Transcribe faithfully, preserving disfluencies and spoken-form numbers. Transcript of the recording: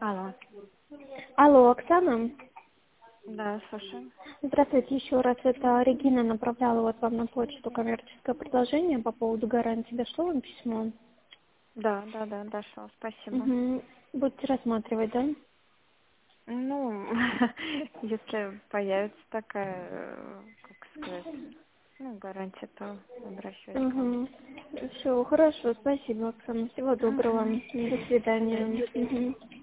Алло. Алло, Оксана? Да, слушаю. Здравствуйте еще раз. Это Регина направляла вот вам на почту коммерческое предложение по поводу гарантии. Дошло вам письмо? Да, да, да, дошло. Спасибо. Угу. Будете рассматривать, да? Ну, если появится такая, э, как сказать, ну, гарантия, то обращусь к вам. Угу. Все, хорошо, спасибо, Оксана. Всего доброго. Угу. До свидания. Мгм.